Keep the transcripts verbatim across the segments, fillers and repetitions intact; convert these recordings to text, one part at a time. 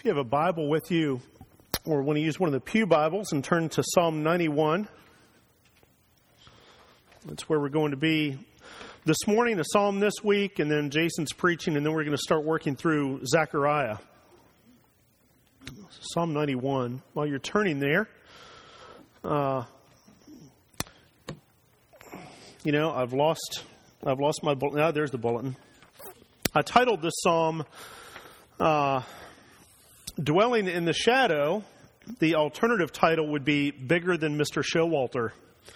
If you have a Bible with you, or want to use one of the Pew Bibles and turn to Psalm ninety-one, that's where we're going to be this morning, a psalm this week, and then Jason's preaching, and then we're going to start working through Zechariah. Psalm ninety-one. While you're turning there, uh, you know, I've lost, I've lost my bulletin. Now, there's the bulletin. I titled this psalm, uh, Dwelling in the Shadow. The alternative title would be Bigger Than Mister Showalter.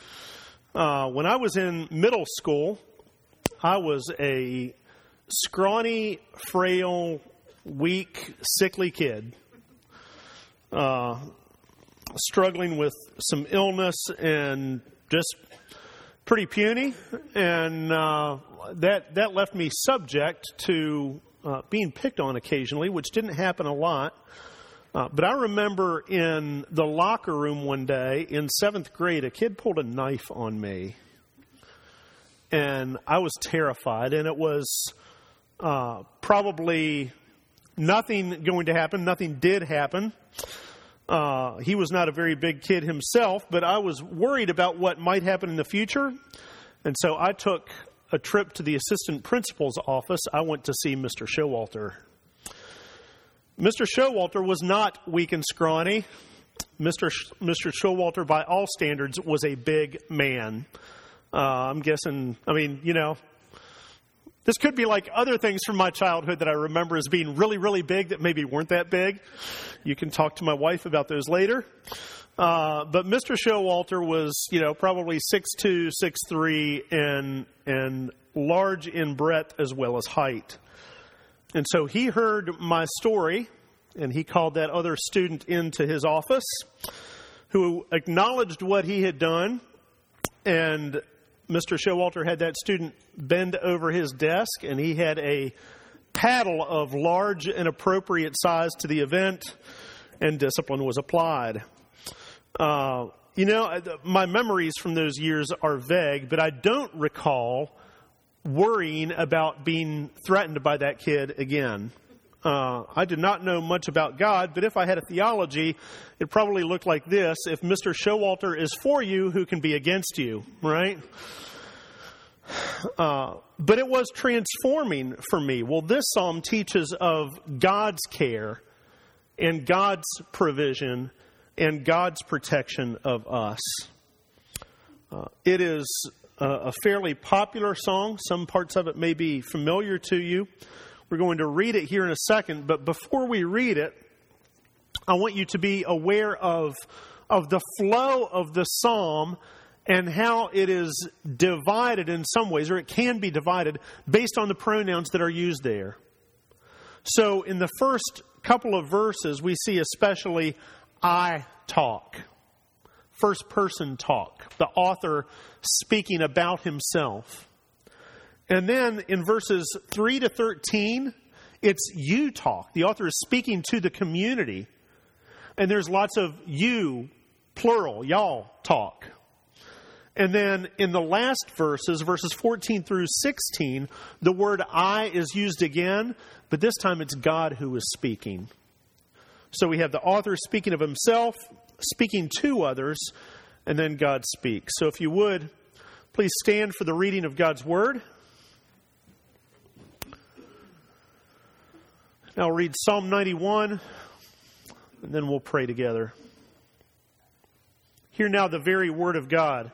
Uh, when I was in middle school, I was a scrawny, frail, weak, sickly kid, uh, struggling with some illness and just pretty puny, and uh, that that left me subject to uh, being picked on occasionally, which didn't happen a lot. Uh, but I remember in the locker room one day in seventh grade, a kid pulled a knife on me. And I was terrified. And it was uh, probably nothing going to happen. Nothing did happen. Uh, he was not a very big kid himself, but I was worried about what might happen in the future. And so I took a trip to the assistant principal's office. I went to see Mister Showalter. Mister Showalter was not weak and scrawny. Mister Sh- Mister Showalter, by all standards, was a big man. Uh, I'm guessing, I mean, you know, this could be like other things from my childhood that I remember as being really, really big that maybe weren't that big. You can talk to my wife about those later. Uh, but Mister Showalter was, you know, probably six two, six three, and and large in breadth as well as height. And so he heard my story, and he called that other student into his office, who acknowledged what he had done. And Mister Showalter had that student bend over his desk, and he had a paddle of large and appropriate size to the event, and discipline was applied. Uh, you know, my memories from those years are vague, but I don't recall worrying about being threatened by that kid again. Uh, I did not know much about God, but if I had a theology, it probably looked like this: if Mister Showalter is for you, who can be against you, right? Uh, but it was transforming for me. Well, this psalm teaches of God's care and God's provision and God's protection of us. Uh, it is a fairly popular song. Some parts of it may be familiar to you. We're going to read it here in a second, but before we read it, I want you to be aware of, of the flow of the psalm and how it is divided in some ways, or it can be divided based on the pronouns that are used there. So in the first couple of verses, we see especially I talk. First person talk. The author speaking about himself. And then in verses three to thirteen, it's you talk. The author is speaking to the community. And there's lots of you, plural, y'all talk. And then in the last verses, verses fourteen through sixteen, the word I is used again, but this time it's God who is speaking. So we have the author speaking of himself, speaking to others, and then God speaks. So if you would, please stand for the reading of God's Word. Now I'll read Psalm ninety-one, and then we'll pray together. Hear now the very Word of God.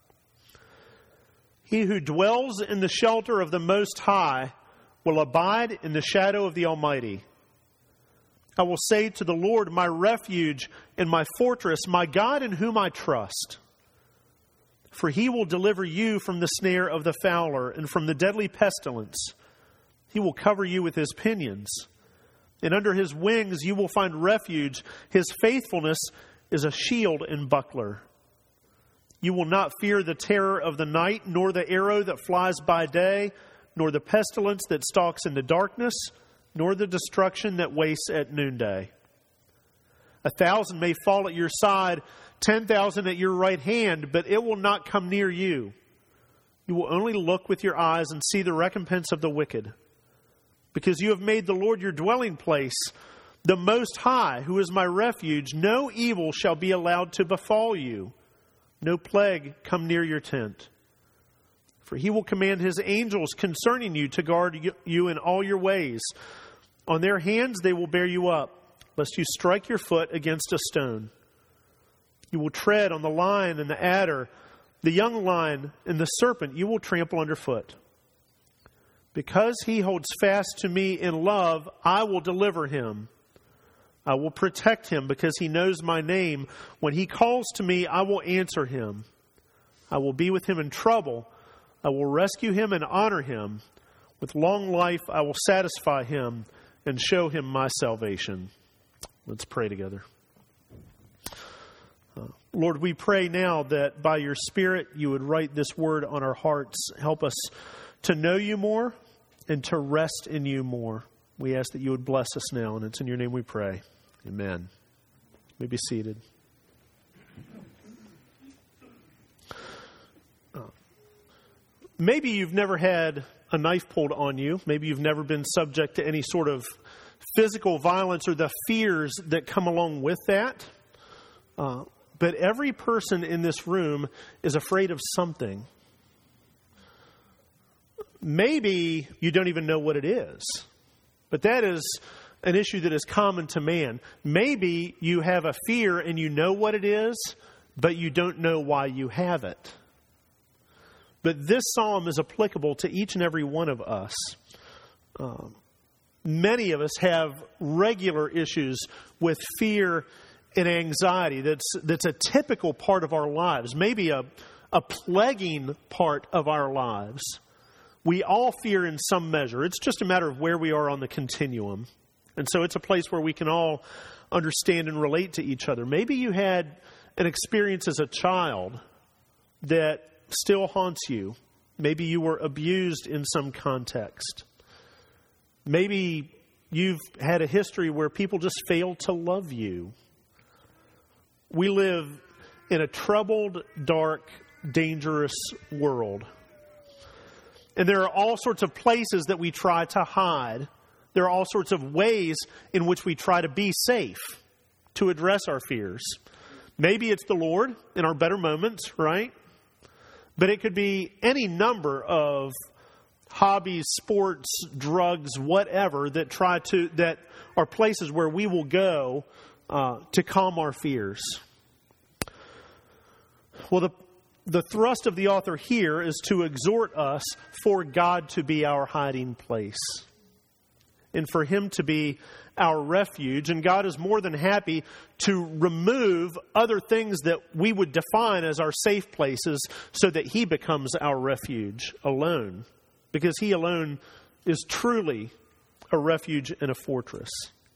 He who dwells in the shelter of the Most High will abide in the shadow of the Almighty. I will say to the Lord, my refuge and my fortress, my God in whom I trust. For he will deliver you from the snare of the fowler and from the deadly pestilence. He will cover you with his pinions, and under his wings you will find refuge. His faithfulness is a shield and buckler. You will not fear the terror of the night, nor the arrow that flies by day, nor the pestilence that stalks in the darkness, nor the destruction that wastes at noonday. A thousand may fall at your side, ten thousand at your right hand, but it will not come near you. You will only look with your eyes and see the recompense of the wicked. Because you have made the Lord your dwelling place, the Most High, who is my refuge, no evil shall be allowed to befall you, no plague come near your tent. For he will command his angels concerning you to guard you in all your ways. On their hands they will bear you up, lest you strike your foot against a stone. You will tread on the lion and the adder, the young lion and the serpent you will trample underfoot. Because he holds fast to me in love, I will deliver him. I will protect him because he knows my name. When he calls to me, I will answer him. I will be with him in trouble. I will rescue him and honor him. With long life, I will satisfy him and show him my salvation. Let's pray together. Uh, Lord, we pray now that by your Spirit, you would write this word on our hearts. Help us to know you more and to rest in you more. We ask that you would bless us now, and it's in your name we pray. Amen. You may be seated. Uh, maybe you've never had a knife pulled on you. Maybe you've never been subject to any sort of physical violence or the fears that come along with that. Uh, but every person in this room is afraid of something. Maybe you don't even know what it is, but that is an issue that is common to man. Maybe you have a fear and you know what it is, but you don't know why you have it. But this psalm is applicable to each and every one of us. Um, many of us have regular issues with fear and anxiety. That's that's a typical part of our lives, maybe a, a plaguing part of our lives. We all fear in some measure. It's just a matter of where we are on the continuum. And so it's a place where we can all understand and relate to each other. Maybe you had an experience as a child that still haunts you. Maybe you were abused in some context. Maybe you've had a history where people just failed to love you. We live in a troubled, dark, dangerous world. And there are all sorts of places that we try to hide. There are all sorts of ways in which we try to be safe, to address our fears. Maybe it's the Lord in our better moments, right? But it could be any number of hobbies, sports, drugs, whatever that try to that are places where we will go uh, to calm our fears. Well, the The thrust of the author here is to exhort us for God to be our hiding place and for him to be our refuge. And God is more than happy to remove other things that we would define as our safe places so that he becomes our refuge alone, because he alone is truly a refuge and a fortress.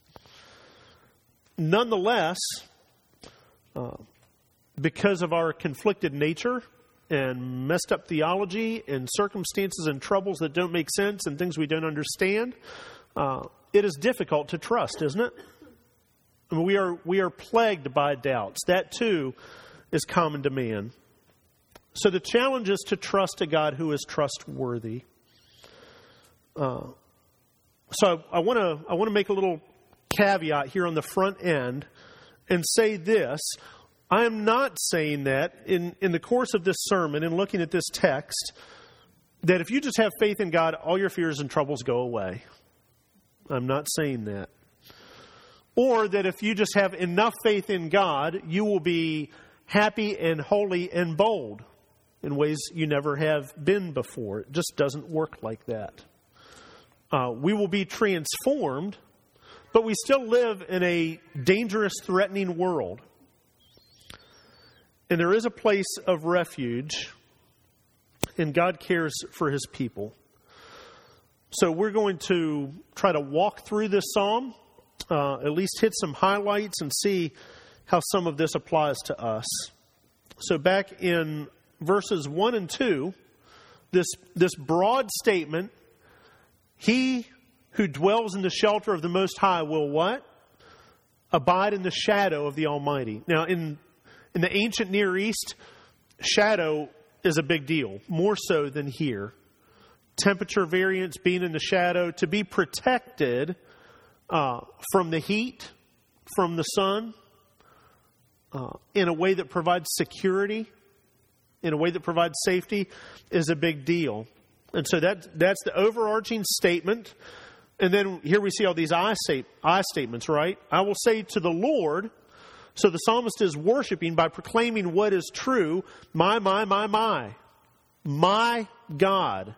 Nonetheless, uh, because of our conflicted nature and messed up theology and circumstances and troubles that don't make sense and things we don't understand, uh, it is difficult to trust, isn't it? I mean, we are we are plagued by doubts. That too is common to man. So the challenge is to trust a God who is trustworthy. Uh, so I want to I want to make a little caveat here on the front end and say this. I am not saying that in, in the course of this sermon and looking at this text, that if you just have faith in God, all your fears and troubles go away. I'm not saying that. Or that if you just have enough faith in God, you will be happy and holy and bold in ways you never have been before. It just doesn't work like that. Uh, we will be transformed, but we still live in a dangerous, threatening world. And there is a place of refuge, and God cares for his people. So we're going to try to walk through this psalm, uh, at least hit some highlights and see how some of this applies to us. So back in verses one and two, this, this broad statement, he who dwells in the shelter of the Most High will what? Abide in the shadow of the Almighty. Now, in In the ancient Near East, shadow is a big deal, more so than here. Temperature variance, being in the shadow, to be protected uh, from the heat, from the sun, uh, in a way that provides security, in a way that provides safety, is a big deal. And so that, that's the overarching statement. And then here we see all these I, say, I statements, right? I will say to the Lord. So the psalmist is worshiping by proclaiming what is true. My, my, my, my. My God.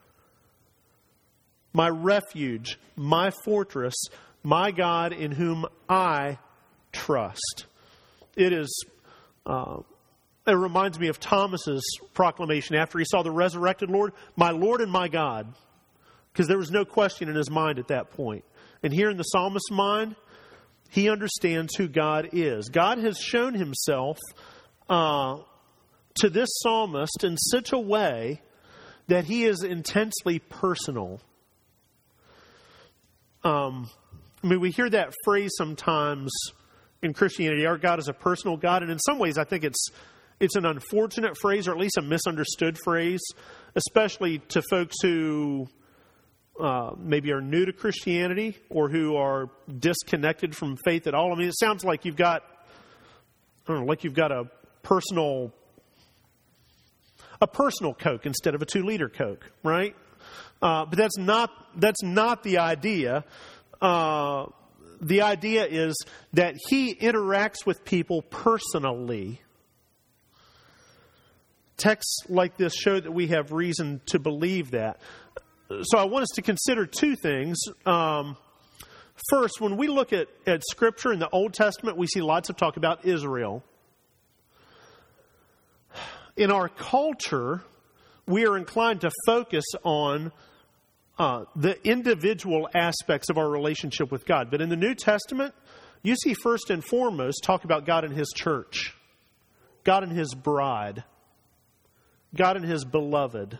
My refuge. My fortress. My God in whom I trust. It is... Uh, It reminds me of Thomas's proclamation after he saw the resurrected Lord, my Lord and my God. Because there was no question in his mind at that point. And here in the psalmist's mind, he understands who God is. God has shown himself uh, to this psalmist in such a way that he is intensely personal. Um, I mean, we hear that phrase sometimes in Christianity, our God is a personal God. And in some ways, I think it's It's an unfortunate phrase, or at least a misunderstood phrase, especially to folks who uh, maybe are new to Christianity or who are disconnected from faith at all. I mean, it sounds like you've got, I don't know, like you've got a personal, a personal Coke instead of a two-liter Coke, right? Uh, but that's not that's not the idea. Uh, the idea is that he interacts with people personally. Texts like this show that we have reason to believe that. So I want us to consider two things. Um, first, when we look at, at Scripture in the Old Testament, we see lots of talk about Israel. In our culture, we are inclined to focus on uh, the individual aspects of our relationship with God. But in the New Testament, you see first and foremost talk about God and His church, God and His bride, God and His beloved.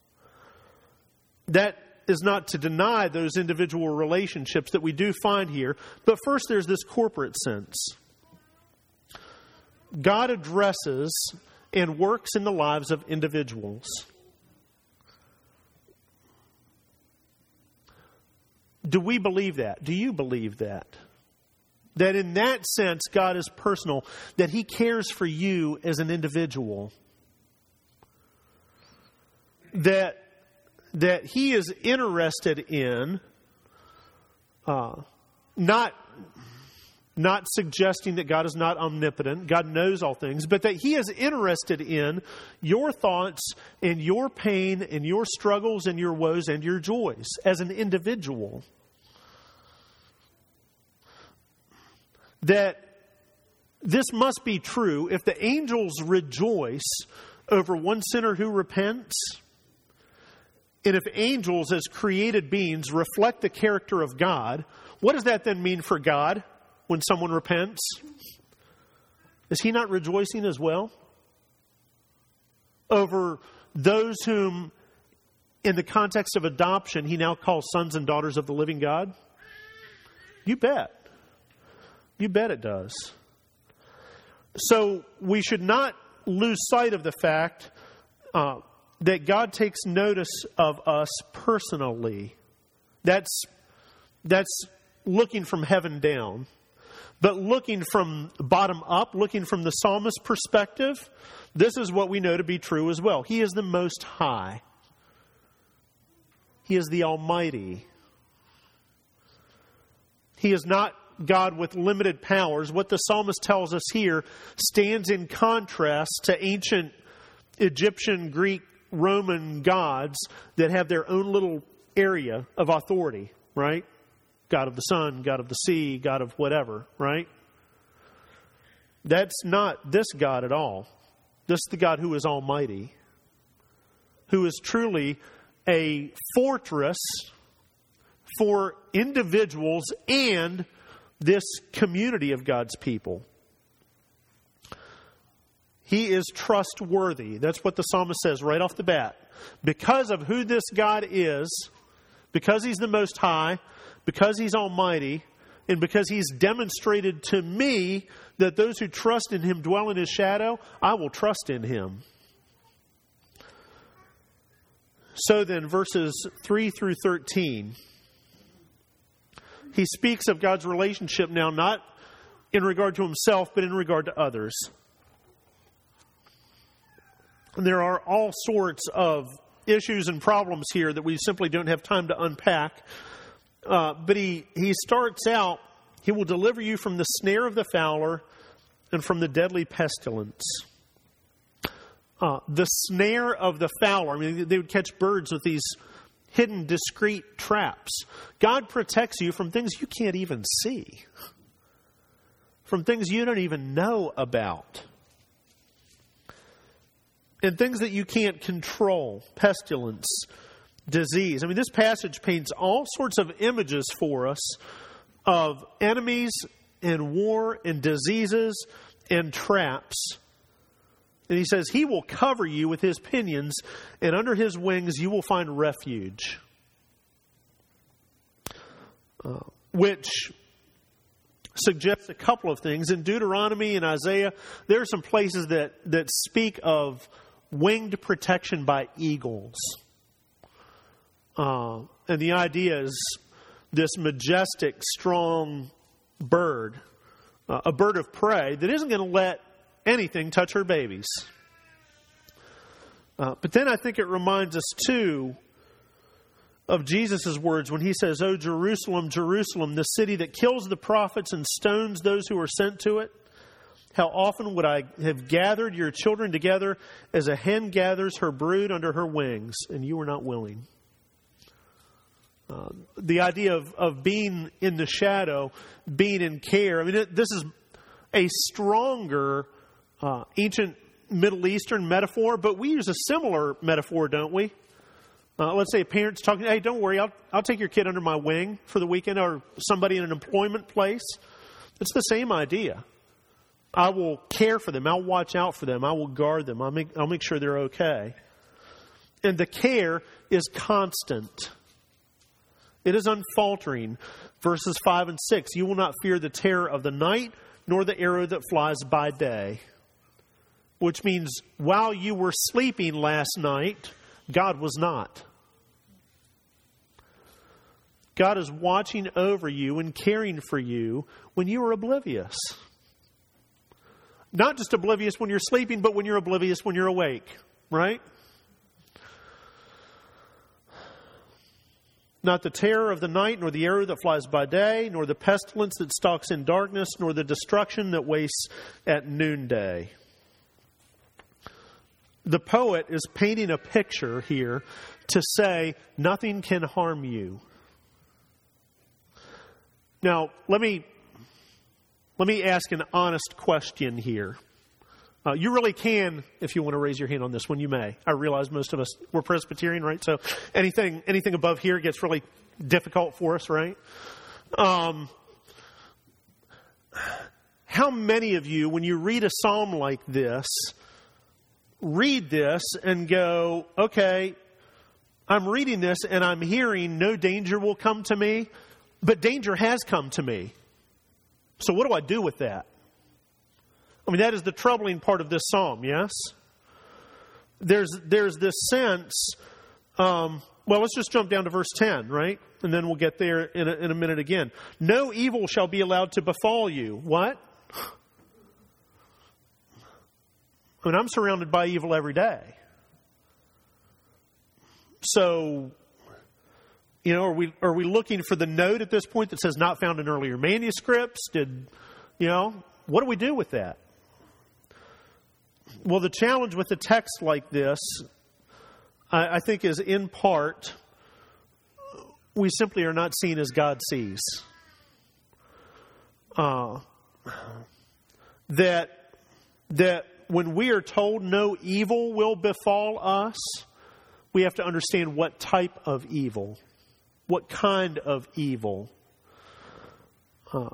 That is not to deny those individual relationships that we do find here. But first there's this corporate sense. God addresses and works in the lives of individuals. Do we believe that? Do you believe that? That in that sense, God is personal, that He cares for you as an individual. That, that He is interested in, uh, not, not suggesting that God is not omnipotent, God knows all things, but that He is interested in your thoughts and your pain and your struggles and your woes and your joys as an individual. That this must be true if the angels rejoice over one sinner who repents. And if angels as created beings reflect the character of God, what does that then mean for God when someone repents? Is He not rejoicing as well over those whom, in the context of adoption, He now calls sons and daughters of the living God? You bet. You bet it does. So we should not lose sight of the fact uh, that God takes notice of us personally. That's, that's looking from heaven down. But looking from bottom up, looking from the psalmist's perspective, this is what we know to be true as well. He is the Most High. He is the Almighty. He is not God with limited powers. What the psalmist tells us here stands in contrast to ancient Egyptian, Greek, Roman gods that have their own little area of authority, right? God of the sun, God of the sea, God of whatever, right? That's not this God at all. This is the God who is almighty, who is truly a fortress for individuals and this community of God's people. He is trustworthy. That's what the psalmist says right off the bat. Because of who this God is, because He's the Most High, because He's almighty, and because He's demonstrated to me that those who trust in Him dwell in His shadow, I will trust in Him. So then, verses three through thirteen. he speaks of God's relationship now, not in regard to himself, but in regard to others. And there are all sorts of issues and problems here that we simply don't have time to unpack. Uh, but he, he starts out, he will deliver you from the snare of the fowler and from the deadly pestilence. Uh, the snare of the fowler, I mean, they would catch birds with these hidden, discreet traps. God protects you from things you can't even see, from things you don't even know about, and things that you can't control, pestilence, disease. I mean, this passage paints all sorts of images for us of enemies and war and diseases and traps. And he says, he will cover you with his pinions, and under his wings you will find refuge. Uh, which suggests a couple of things. In Deuteronomy and Isaiah, there are some places that, that speak of winged protection by eagles. Uh, and the idea is this majestic, strong bird, uh, a bird of prey that isn't going to let anything touch her babies. Uh, but then I think it reminds us too of Jesus' words when he says, "O Jerusalem, Jerusalem, the city that kills the prophets and stones those who are sent to it. How often would I have gathered your children together as a hen gathers her brood under her wings, and you were not willing." Uh, the idea of, of being in the shadow, being in care. I mean, it, this is a stronger uh, ancient Middle Eastern metaphor, but we use a similar metaphor, don't we? Uh, let's say a parent's talking, "Hey, don't worry, I'll, I'll take your kid under my wing for the weekend," or somebody in an employment place. It's the same idea. I will care for them. I'll watch out for them. I will guard them. I'll make, I'll make sure they're okay. And the care is constant. It is unfaltering. Verses five and six, "You will not fear the terror of the night, nor the arrow that flies by day." Which means while you were sleeping last night, God was not. God is watching over you and caring for you when you are oblivious. Not just oblivious when you're sleeping, but when you're oblivious when you're awake, right? "Not the terror of the night, nor the arrow that flies by day, nor the pestilence that stalks in darkness, nor the destruction that wastes at noonday." The poet is painting a picture here to say nothing can harm you. Now, let me let me ask an honest question here. Uh, you really can, if you want to raise your hand on this one, you may. I realize most of us, we're Presbyterian, right? So anything anything above here gets really difficult for us, right? Um, how many of you, when you read a psalm like this, read this and go, okay, I'm reading this and I'm hearing no danger will come to me, but danger has come to me. So what do I do with that? I mean, that is the troubling part of this psalm, yes? There's there's this sense, um, well, let's just jump down to verse ten, right? And then we'll get there in a, in a minute again. "No evil shall be allowed to befall you." What? I mean, I'm surrounded by evil every day. So, you know, are we are we looking for the note at this point that says not found in earlier manuscripts? Did, you know, what do we do with that? Well, the challenge with a text like this, I, I think, is in part, we simply are not seen as God sees. Uh, that that when we are told no evil will befall us, we have to understand what type of evil, what kind of evil. Uh,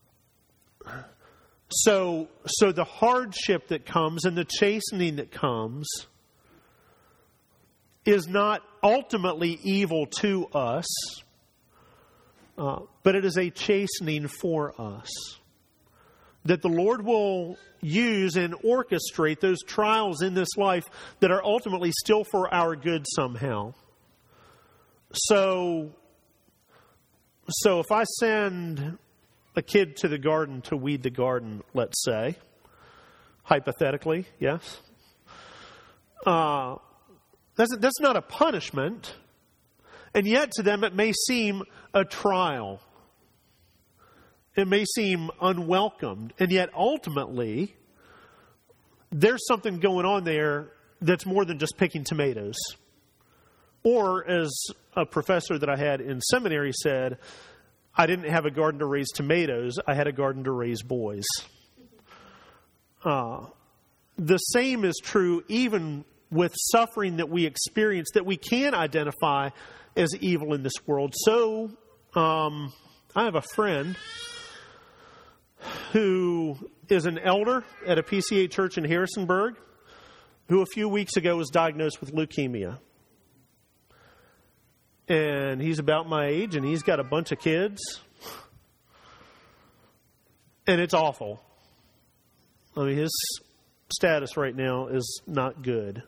so, so the hardship that comes and the chastening that comes is not ultimately evil to us, uh, but it is a chastening for us. That the Lord will use and orchestrate those trials in this life that are ultimately still for our good somehow. So, so if I send a kid to the garden to weed the garden, let's say, hypothetically, yes, uh, that's, that's not a punishment. And yet to them it may seem a trial. It may seem unwelcomed. And yet ultimately, there's something going on there that's more than just picking tomatoes. Or as a professor that I had in seminary said, I didn't have a garden to raise tomatoes. I had a garden to raise boys. Uh, the same is true even with suffering that we experience that we can identify as evil in this world. So, um, I have a friend who is an elder at a P C A church in Harrisonburg who a few weeks ago was diagnosed with leukemia. And he's about my age and he's got a bunch of kids. And it's awful. I mean, his status right now is not good.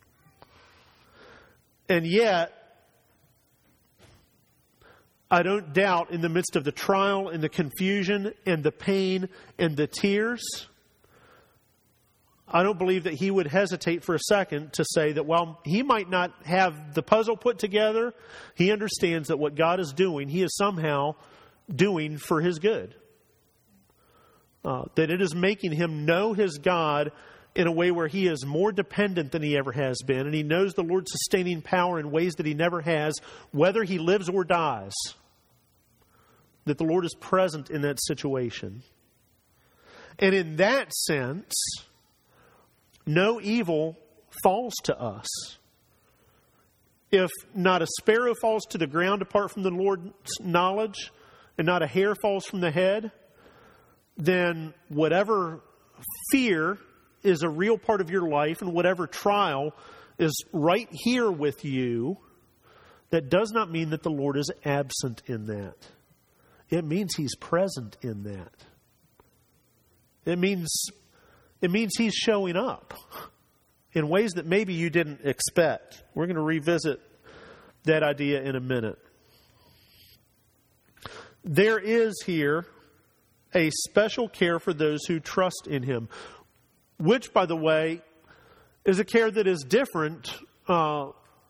And yet, I don't doubt in the midst of the trial and the confusion and the pain and the tears, I don't believe that he would hesitate for a second to say that while he might not have the puzzle put together, he understands that what God is doing, he is somehow doing for his good. Uh, that it is making him know his God in a way where he is more dependent than he ever has been. And he knows the Lord's sustaining power in ways that he never has, whether he lives or dies. That the Lord is present in that situation. And in that sense, no evil falls to us. If not a sparrow falls to the ground apart from the Lord's knowledge, and not a hair falls from the head, then whatever fear is a real part of your life and whatever trial is right here with you, that does not mean that the Lord is absent in that. It means he's present in that. It means, it means he's showing up in ways that maybe you didn't expect. We're going to revisit that idea in a minute. There is here a special care for those who trust in him, which, by the way, is a care that is different uh,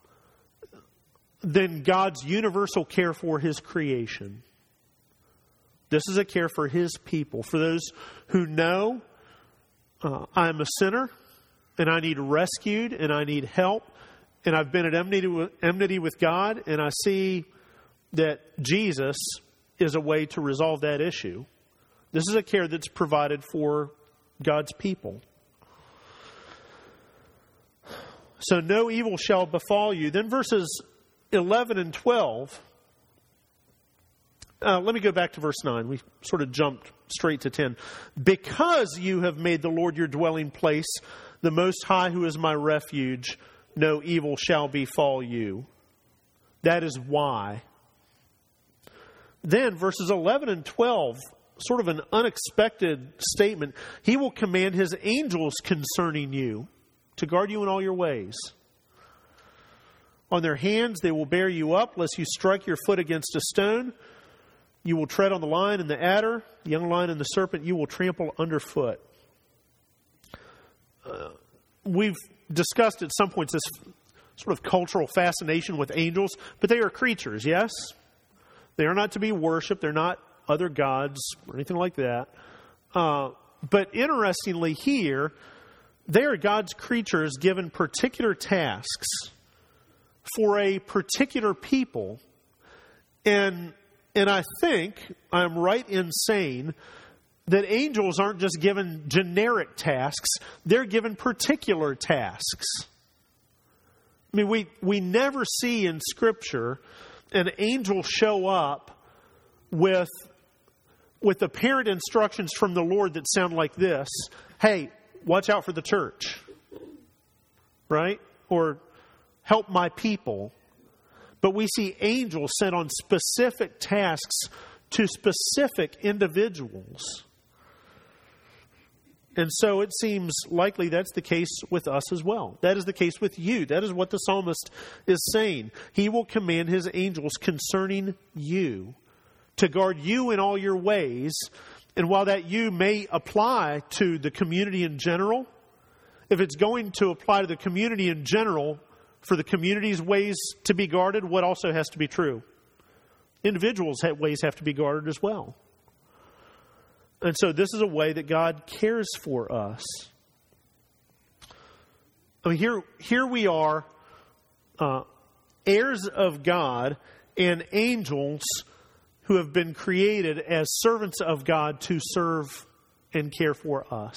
than God's universal care for his creation. This is a care for his people, for those who know uh, I'm a sinner and I need rescued and I need help and I've been at enmity with, enmity with God, and I see that Jesus is a way to resolve that issue. This is a care that's provided for God's people. So no evil shall befall you. Then verses eleven and twelve. Uh, let me go back to verse nine. We sort of jumped straight to ten. Because you have made the Lord your dwelling place, the Most High who is my refuge, no evil shall befall you. That is why. Then verses eleven and twelve, sort of an unexpected statement. He will command his angels concerning you to guard you in all your ways. On their hands they will bear you up, lest you strike your foot against a stone. You will tread on the lion and the adder, the young lion and the serpent you will trample underfoot. Uh, we've discussed at some points this sort of cultural fascination with angels, but they are creatures, yes? They are not to be worshipped. They're not other gods or anything like that. Uh, but interestingly here, they are God's creatures given particular tasks for a particular people. And and I think I'm right in saying that angels aren't just given generic tasks. They're given particular tasks. I mean, we, we never see in Scripture an angel show up with, with apparent instructions from the Lord that sound like this. Hey, watch out for the church. Right? Or help my people. But we see angels sent on specific tasks to specific individuals. And so it seems likely that's the case with us as well. That is the case with you. That is what the psalmist is saying. He will command his angels concerning you to guard you in all your ways. And while that you may apply to the community in general, if it's going to apply to the community in general, for the community's ways to be guarded, what also has to be true? Individuals' ways have to be guarded as well. And so this is a way that God cares for us. I mean, here, here we are, uh, heirs of God and angels who have been created as servants of God to serve and care for us.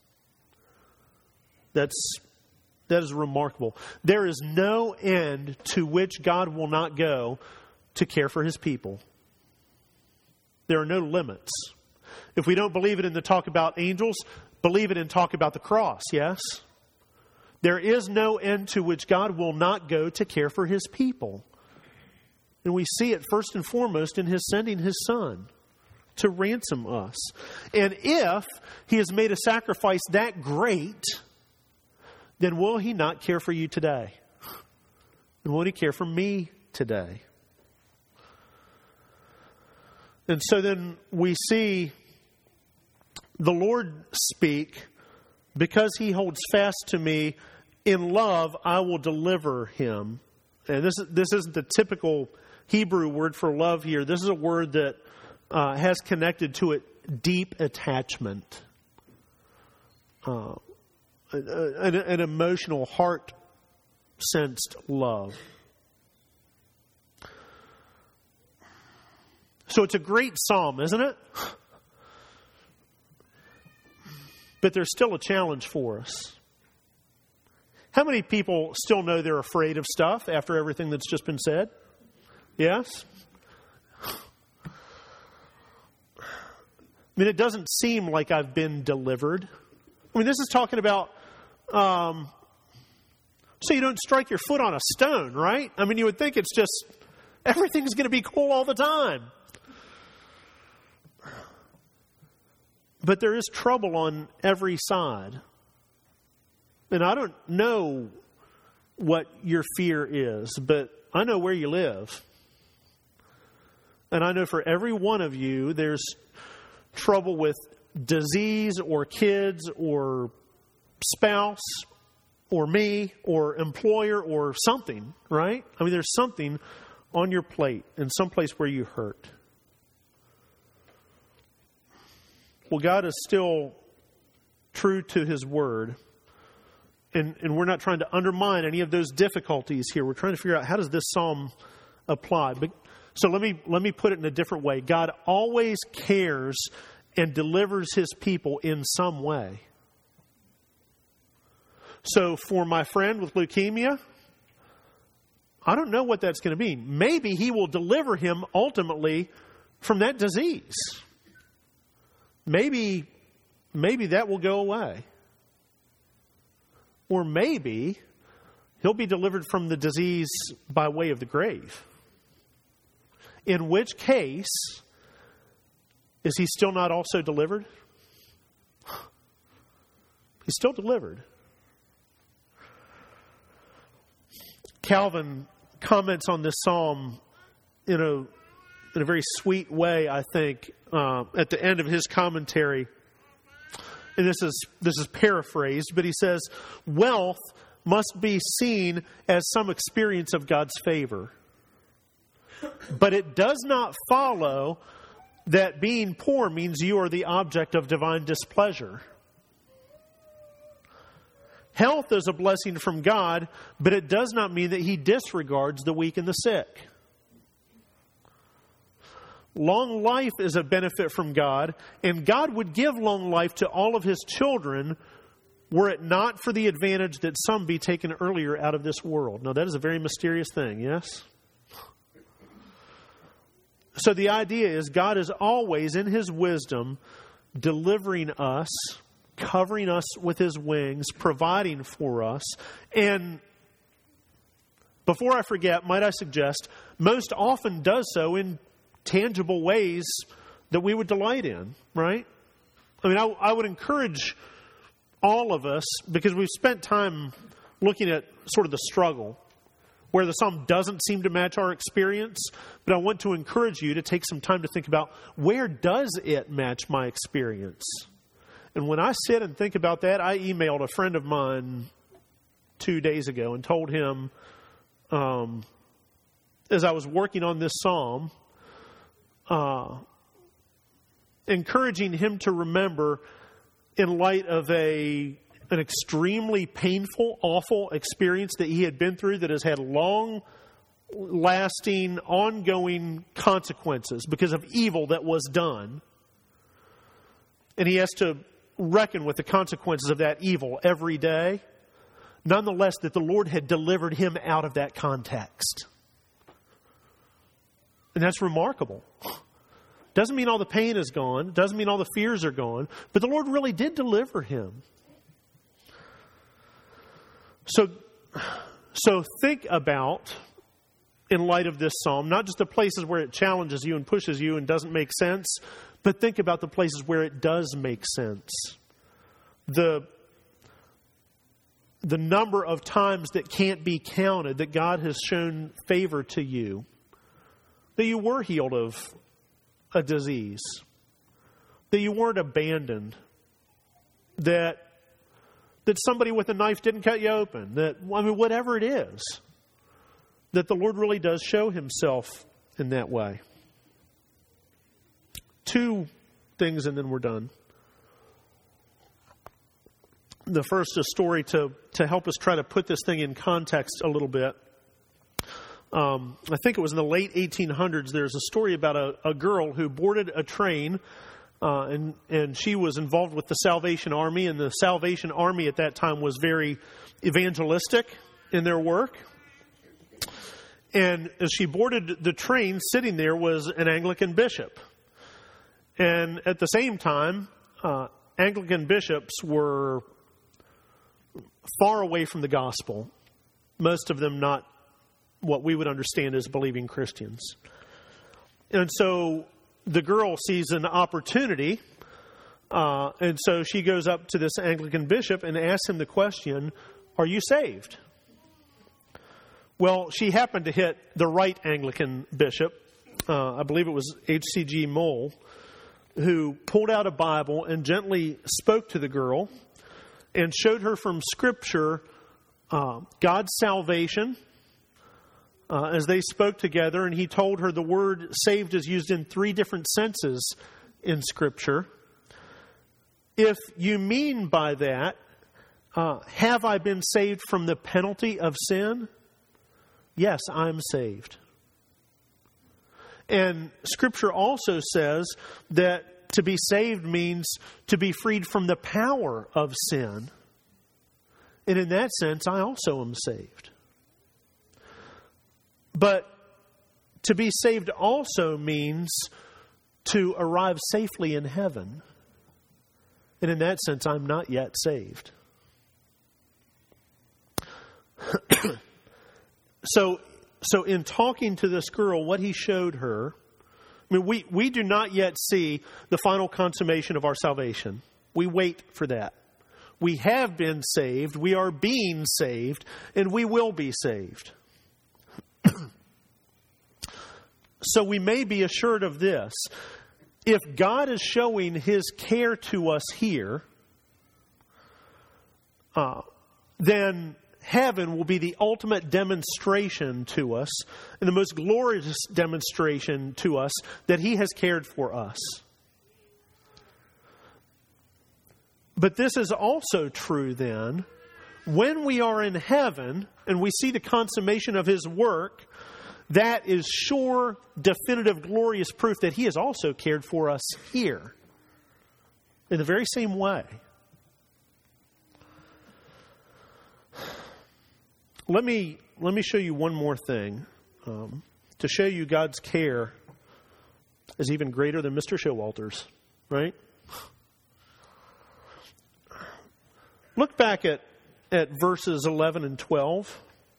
That's, that is remarkable. There is no end to which God will not go to care for His people. There are no limits. If we don't believe it in the talk about angels, believe it in talk about the cross, yes? There is no end to which God will not go to care for His people. And we see it first and foremost in His sending His Son to ransom us. And if He has made a sacrifice that great, then will He not care for you today? And will He care for me today? And so then we see the Lord speak, because He holds fast to me, in love I will deliver him. And this, this isn't the typical Hebrew word for love here. This is a word that uh, has connected to it deep attachment. Uh, an, an emotional, heart-sensed love. So it's a great psalm, isn't it? But there's still a challenge for us. How many people still know they're afraid of stuff after everything that's just been said? Yes? I mean, it doesn't seem like I've been delivered. I mean, this is talking about, um, so you don't strike your foot on a stone, right? I mean, you would think it's just, everything's going to be cool all the time. But there is trouble on every side. And I don't know what your fear is, but I know where you live. And I know for every one of you, there's trouble with disease or kids or spouse or me or employer or something, right? I mean, there's something on your plate in some place where you hurt. Well, God is still true to His word. And, and we're not trying to undermine any of those difficulties here. We're trying to figure out, how does this psalm apply? But, so let me let me put it in a different way. God always cares and delivers His people in some way. So for my friend with leukemia, I don't know what that's going to mean. Maybe He will deliver him ultimately from that disease. Maybe, maybe that will go away. Or maybe he'll be delivered from the disease by way of the grave. In which case, is he still not also delivered? He's still delivered. Calvin comments on this psalm in a in a very sweet way, I think, uh, at the end of his commentary. And this is this is paraphrased, but he says, wealth must be seen as some experience of God's favor. But it does not follow that being poor means you are the object of divine displeasure. Health is a blessing from God, but it does not mean that He disregards the weak and the sick. Long life is a benefit from God, and God would give long life to all of His children were it not for the advantage that some be taken earlier out of this world. Now, that is a very mysterious thing, yes? So the idea is God is always, in His wisdom, delivering us, covering us with His wings, providing for us. And before I forget, might I suggest, most often does so in tangible ways that we would delight in, right? I mean, I, I would encourage all of us, because we've spent time looking at sort of the struggle. where the psalm doesn't seem to match our experience. But I want to encourage you to take some time to think about, where does it match my experience? And when I sit and think about that, I emailed a friend of mine two days ago and told him, um, as I was working on this psalm, uh, encouraging him to remember, in light of a an extremely painful, awful experience that he had been through that has had long-lasting, ongoing consequences because of evil that was done. And he has to reckon with the consequences of that evil every day. Nonetheless, that the Lord had delivered him out of that context. And that's remarkable. Doesn't mean all the pain is gone. Doesn't mean all the fears are gone. But the Lord really did deliver him. So, so think about, in light of this psalm, not just the places where it challenges you and pushes you and doesn't make sense, but think about the places where it does make sense. The, the number of times that can't be counted that God has shown favor to you, that you were healed of a disease, that you weren't abandoned, that that somebody with a knife didn't cut you open, that, I mean, whatever it is, that the Lord really does show himself in that way. Two things and then we're done. The first, a story to, to help us try to put this thing in context a little bit. Um, I think it was in the late eighteen hundreds, there's a story about a, a girl who boarded a train Uh, and, and she was involved with the Salvation Army, and the Salvation Army at that time was very evangelistic in their work. And as she boarded the train, sitting there was an Anglican bishop. And at the same time, uh, Anglican bishops were far away from the gospel, most of them not what we would understand as believing Christians. And so the girl sees an opportunity, uh, and so she goes up to this Anglican bishop and asks him the question, "Are you saved?" Well, she happened to hit the right Anglican bishop. Uh, I believe it was H C G Mole, who pulled out a Bible and gently spoke to the girl and showed her from Scripture uh, God's salvation. Uh, as they spoke together, and he told her the word saved is used in three different senses in Scripture. If you mean by that, uh, have I been saved from the penalty of sin? Yes, I'm saved. And Scripture also says that to be saved means to be freed from the power of sin. And in that sense, I also am saved. But to be saved also means to arrive safely in heaven. And in that sense, I'm not yet saved. so, so in talking to this girl, what he showed her, I mean, we, we do not yet see the final consummation of our salvation. We wait for that. We have been saved, we are being saved, and we will be saved. So we may be assured of this. If God is showing his care to us here, uh, then heaven will be the ultimate demonstration to us, and the most glorious demonstration to us that he has cared for us. But this is also true then, when we are in heaven and we see the consummation of his work, that is sure, definitive, glorious proof that he has also cared for us here in the very same way. Let me let me show you one more thing um, to show you God's care is even greater than Mister Showalter's, right? Look back at, at verses eleven and twelve.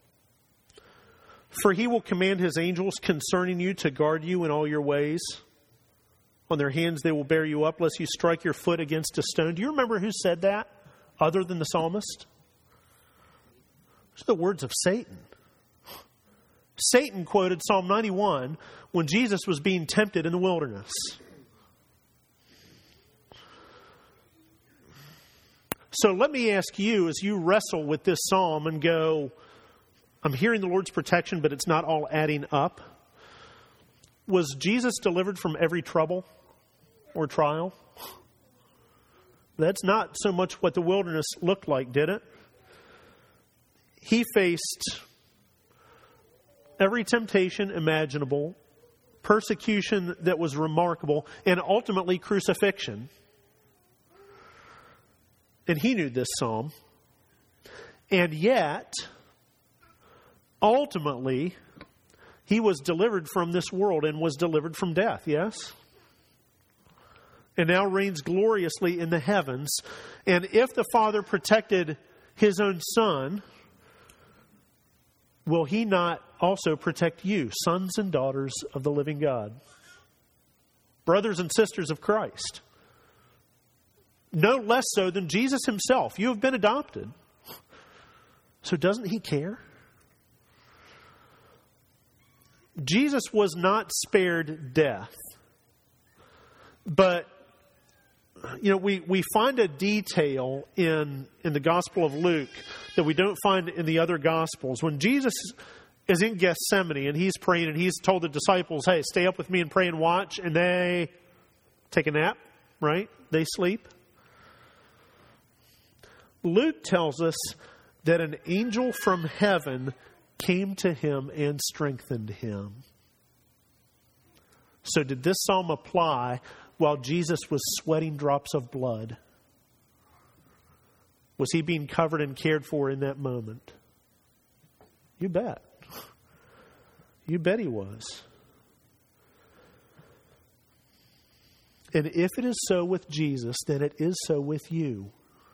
For he will command his angels concerning you to guard you in all your ways. On their hands they will bear you up, lest you strike your foot against a stone. Do you remember who said that, other than the psalmist? Those are the words of Satan. Satan quoted Psalm ninety-one when Jesus was being tempted in the wilderness. So let me ask you, as you wrestle with this psalm and go, I'm hearing the Lord's protection, but it's not all adding up. Was Jesus delivered from every trouble or trial? That's not so much what the wilderness looked like, did it? He faced every temptation imaginable, persecution that was remarkable, and ultimately crucifixion. And he knew this psalm. And yet, ultimately, he was delivered from this world and was delivered from death, yes? And now reigns gloriously in the heavens. And if the Father protected his own Son, will he not also protect you, sons and daughters of the living God? Brothers and sisters of Christ. No less so than Jesus himself. You have been adopted. So doesn't he care? Jesus was not spared death. But, you know, we, we find a detail in, in the Gospel of Luke that we don't find in the other Gospels. When Jesus is in Gethsemane and he's praying and he's told the disciples, hey, stay up with me and pray and watch. And they take a nap, right? They sleep. Luke tells us that an angel from heaven came to him and strengthened him. So did this psalm apply while Jesus was sweating drops of blood? Was he being covered and cared for in that moment? You bet. You bet he was. And if it is so with Jesus, then it is so with you.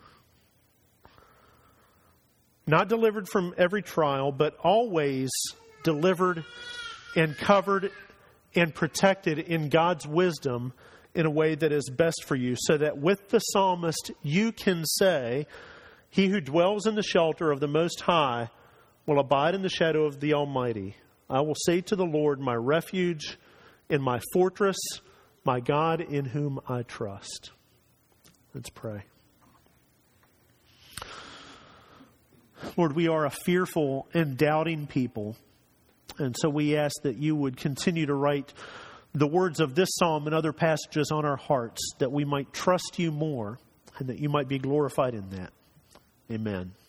Not delivered from every trial, but always delivered and covered and protected in God's wisdom in a way that is best for you. So that with the psalmist, you can say, he who dwells in the shelter of the Most High will abide in the shadow of the Almighty. I will say to the Lord, my refuge and my fortress, my God in whom I trust. Let's pray. Lord, we are a fearful and doubting people. And so we ask that you would continue to write the words of this psalm and other passages on our hearts, that we might trust you more and that you might be glorified in that. Amen.